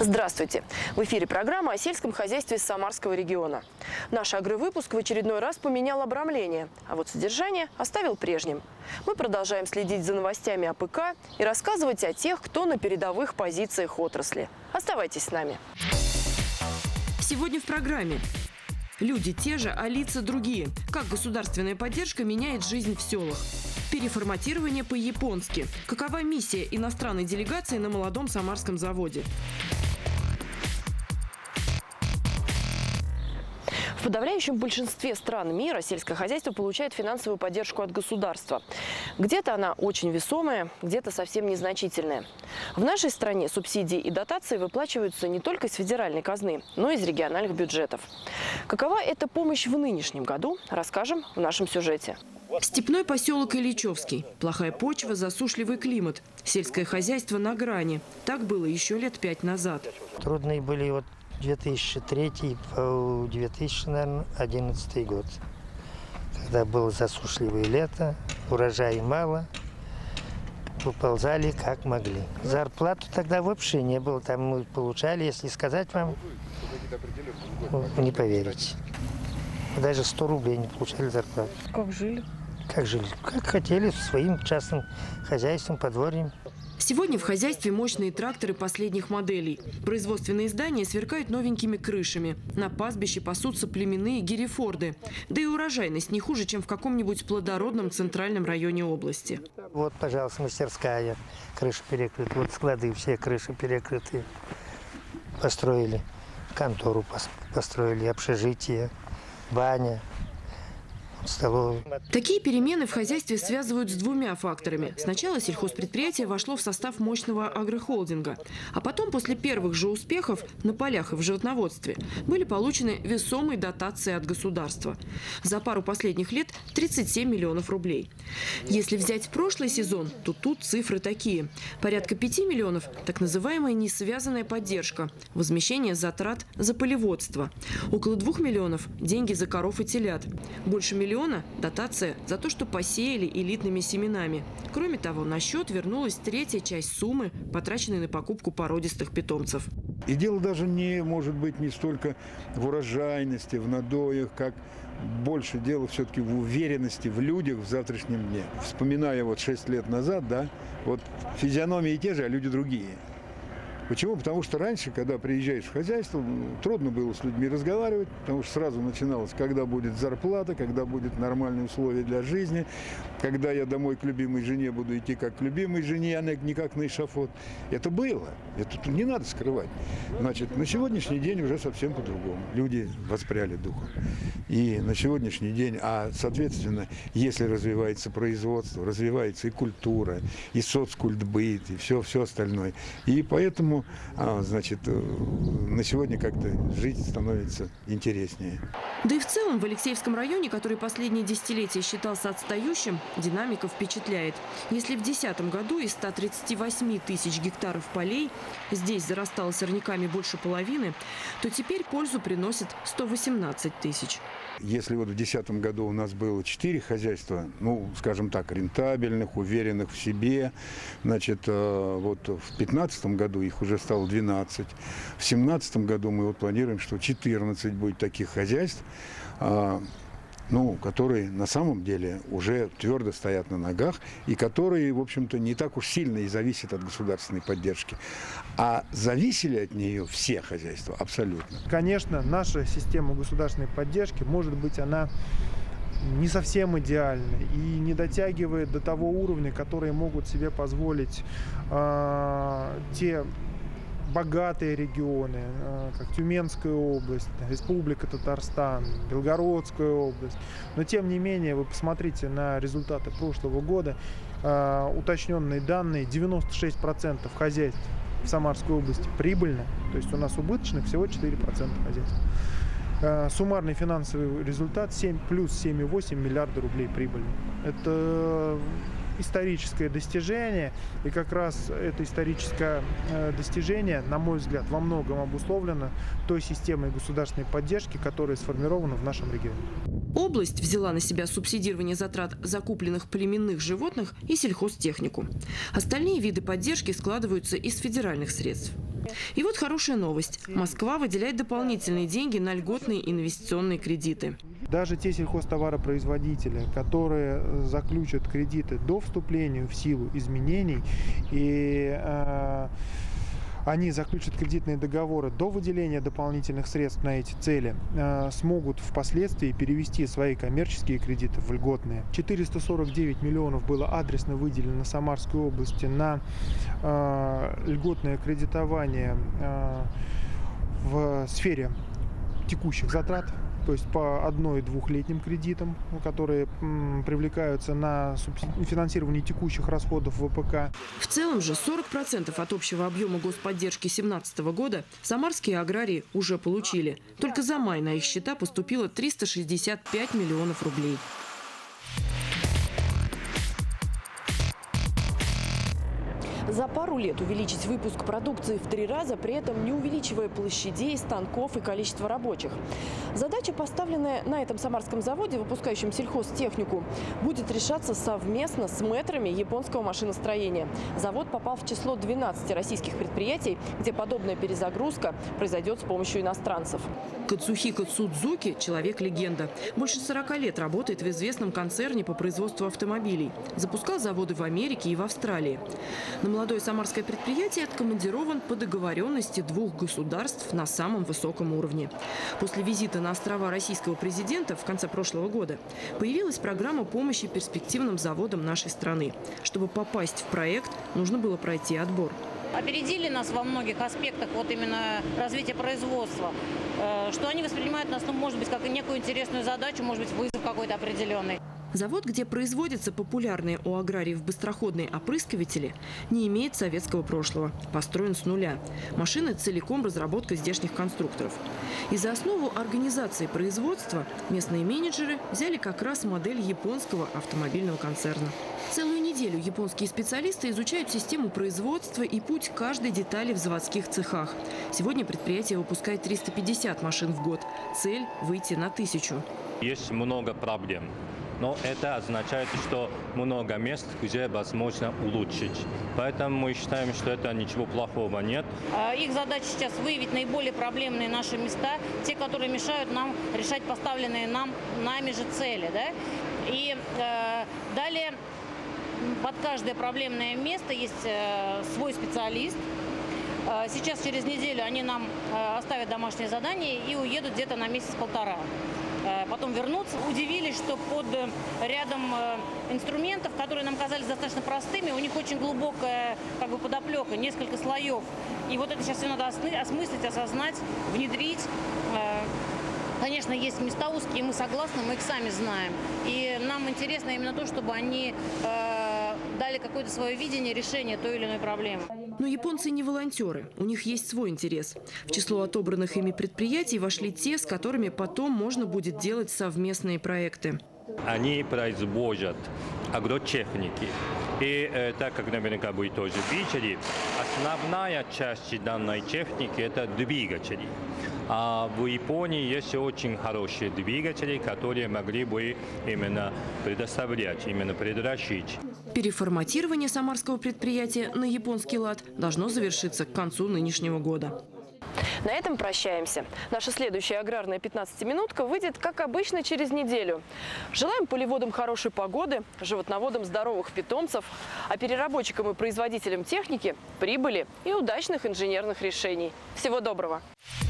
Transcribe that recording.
Здравствуйте! В эфире программа о сельском хозяйстве Самарского региона. Наш агровыпуск в очередной раз поменял обрамление, а вот содержание оставил прежним. Мы продолжаем следить за новостями АПК и рассказывать о тех, кто на передовых позициях отрасли. Оставайтесь с нами. Сегодня в программе. Люди те же, а лица другие. Как государственная поддержка меняет жизнь в селах. Переформатирование по-японски. Какова миссия иностранной делегации на молодом самарском заводе? В подавляющем большинстве стран мира сельское хозяйство получает финансовую поддержку от государства. Где-то она очень весомая, где-то совсем незначительная. В нашей стране субсидии и дотации выплачиваются не только из федеральной казны, но и из региональных бюджетов. Какова эта помощь в нынешнем году, расскажем в нашем сюжете. Степной поселок Ильичевский. Плохая почва, засушливый климат. Сельское хозяйство на грани. Так было еще лет 5 назад. Трудные были 2003 по 2011 год, когда было засушливое лето, урожая мало, выползали как могли. Зарплату тогда вообще не было, там мы получали, если сказать вам, вы не поверите. Даже 100 рублей не получали зарплату. Как жили? Как жили? Как хотели, своим частным хозяйством, подворьем. Сегодня в хозяйстве мощные тракторы последних моделей. Производственные здания сверкают новенькими крышами. На пастбище пасутся племенные герефорды. Да и урожайность не хуже, чем в каком-нибудь плодородном центральном районе области. Вот, пожалуйста, мастерская, крыша перекрыта. Вот склады все крыши перекрыты. Построили контору, построили общежитие, баня. Столовой. Такие перемены в хозяйстве связывают с двумя факторами. Сначала сельхозпредприятие вошло в состав мощного агрохолдинга, а потом, после первых же успехов на полях и в животноводстве, были получены весомые дотации от государства. За пару последних лет 37 миллионов рублей. Если взять прошлый сезон, то тут цифры такие. Порядка 5 миллионов – так называемая несвязанная поддержка, возмещение затрат за полеводство. Около 2 миллионов – деньги за коров и телят. Больше миллиона – дотация за то, что посеяли элитными семенами. Кроме того, на счет вернулась третья часть суммы, потраченной на покупку породистых питомцев. И дело даже может быть не столько в урожайности, в надоях, как больше дело все-таки в уверенности в людях в завтрашнем дне. Вспоминая 6 лет назад, физиономии те же, а люди другие. Почему? Потому что раньше, когда приезжаешь в хозяйство, трудно было с людьми разговаривать, потому что сразу начиналось, когда будет зарплата, когда будут нормальные условия для жизни, когда я домой к любимой жене буду идти как к любимой жене, а не как на эшафот. Это было. Это тут не надо скрывать. Значит, на сегодняшний день уже совсем по-другому. Люди воспряли духом. И на сегодняшний день, соответственно, если развивается производство, развивается и культура, и соцкультбыт, и все остальное. И поэтому на сегодня как-то жить становится интереснее. Да и в целом в Алексеевском районе, который последние десятилетия считался отстающим, динамика впечатляет. Если в 2010 году из 138 тысяч гектаров полей здесь зарастало сорняками больше половины, то теперь пользу приносит 118 тысяч. Если в 2010 году у нас было 4 хозяйства, скажем так, рентабельных, уверенных в себе, в 2015 году их уже стало 12. В 2017 году мы планируем, что 14 будет таких хозяйств, которые на самом деле уже твердо стоят на ногах и которые, в общем-то, не так уж сильно и зависят от государственной поддержки. А зависели от нее все хозяйства абсолютно. Конечно, наша система государственной поддержки, может быть, она не совсем идеальна и не дотягивает до того уровня, который могут себе позволить те богатые регионы, как Тюменская область, Республика Татарстан, Белгородская область. Но тем не менее, вы посмотрите на результаты прошлого года, уточненные данные, 96% хозяйств в Самарской области прибыльно, то есть у нас убыточных всего 4% хозяйств. Суммарный финансовый результат плюс 7,8 миллиарда рублей прибыли. Это историческое достижение, и как раз это историческое достижение, на мой взгляд, во многом обусловлено той системой государственной поддержки, которая сформирована в нашем регионе. Область взяла на себя субсидирование затрат закупленных племенных животных и сельхозтехнику. Остальные виды поддержки складываются из федеральных средств. И вот хорошая новость. Москва выделяет дополнительные деньги на льготные инвестиционные кредиты. Даже те сельхозтоваропроизводители, которые заключат кредиты до вступления в силу изменений и они заключат кредитные договоры до выделения дополнительных средств на эти цели, смогут впоследствии перевести свои коммерческие кредиты в льготные. 449 миллионов было адресно выделено Самарской области на льготное кредитование в сфере текущих затрат, то есть по 1- и 2-летним кредитам, которые привлекаются на финансирование текущих расходов ВПК. В целом же 40% от общего объема господдержки 2017 года самарские аграрии уже получили. Только за май на их счета поступило 365 миллионов рублей. За пару лет увеличить выпуск продукции в 3 раза, при этом не увеличивая площадей, станков и количество рабочих. Задача, поставленная на этом самарском заводе, выпускающем сельхозтехнику, будет решаться совместно с мэтрами японского машиностроения. Завод попал в число 12 российских предприятий, где подобная перезагрузка произойдет с помощью иностранцев. Кацухико Цудзуки – человек-легенда. Больше 40 лет работает в известном концерне по производству автомобилей. Запускал заводы в Америке и в Австралии. На молодое самарское предприятие откомандирован по договоренности 2 государств на самом высоком уровне. После визита на острова российского президента в конце прошлого года появилась программа помощи перспективным заводам нашей страны. Чтобы попасть в проект, нужно было пройти отбор. Опередили нас во многих аспектах вот именно развития производства, что они воспринимают нас, ну, может быть, как некую интересную задачу, может быть, вызов какой-то определенный. Завод, где производятся популярные у аграриев быстроходные опрыскиватели, не имеет советского прошлого. Построен с нуля. Машины целиком разработка здешних конструкторов. И за основу организации производства местные менеджеры взяли как раз модель японского автомобильного концерна. Целую неделю японские специалисты изучают систему производства и путь каждой детали в заводских цехах. Сегодня предприятие выпускает 350 машин в год. Цель – выйти на 1000. Есть много проблем. Но это означает, что много мест, где возможно улучшить. Поэтому мы считаем, что это ничего плохого нет. Их задача сейчас выявить наиболее проблемные наши места, те, которые мешают нам решать поставленные нами же цели. Да? И далее под каждое проблемное место есть свой специалист. Сейчас через неделю они нам оставят домашнее задание и уедут где-то на месяц-полтора. Потом вернуться. Удивились, что под рядом инструментов, которые нам казались достаточно простыми, у них очень глубокая подоплека, несколько слоев. И вот это сейчас все надо осмыслить, осознать, внедрить. Конечно, есть места узкие, мы согласны, мы их сами знаем. И нам интересно именно то, чтобы они дали какое-то свое видение решения той или иной проблемы. Но японцы не волонтеры. У них есть свой интерес. В число отобранных ими предприятий вошли те, с которыми потом можно будет делать совместные проекты. Они производят агротехники. И так как наверняка вы тоже видели, основная часть данной техники – это двигатели. А в Японии есть очень хорошие двигатели, которые могли бы именно предоставлять, именно предотвратить. Переформатирование самарского предприятия на японский лад должно завершиться к концу нынешнего года. На этом прощаемся. Наша следующая аграрная 15-минутка выйдет, как обычно, через неделю. Желаем полеводам хорошей погоды, животноводам здоровых питомцев, а переработчикам и производителям техники прибыли и удачных инженерных решений. Всего доброго!